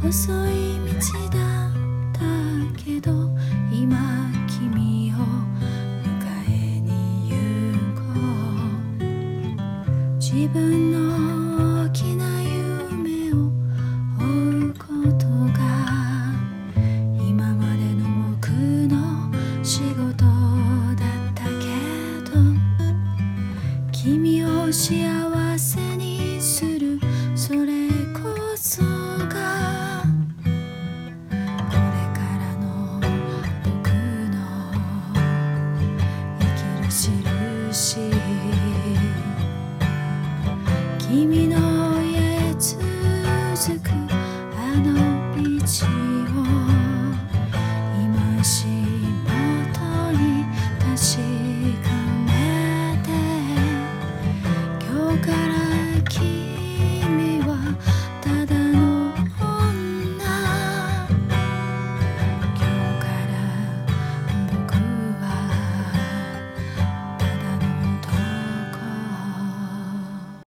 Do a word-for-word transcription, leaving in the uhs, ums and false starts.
細い道だったけど今君を迎えに行こう。自分の大きな夢を追うことが今までの僕の仕事だったけど、君を幸せにするそれこそがこれからの僕の生きる印。君の家へ続くあの道を今し